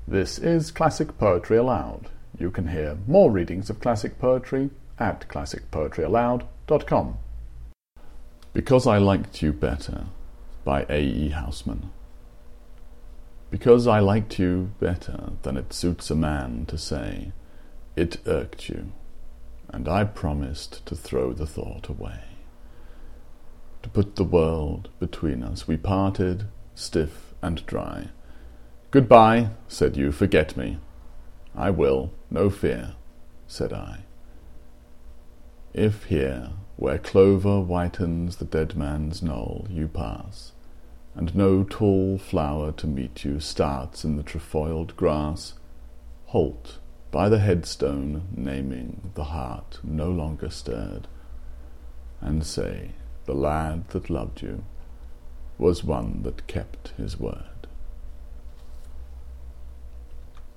This is Classic Poetry Aloud. You can hear more readings of classic poetry at classicpoetryaloud.com. Because I Liked You Better by A. E. Housman. Because I liked you better than it suits a man to say, it irked you, and I promised to throw the thought away. To put the world between us, we parted, stiff and dry. Goodbye, said you, forget me. I will, no fear, said I. If here, where clover whitens the dead man's knoll, you pass, and no tall flower to meet you starts in the trefoiled grass, halt by the headstone naming the heart no longer stirred, and say, the lad that loved you was one that kept his word.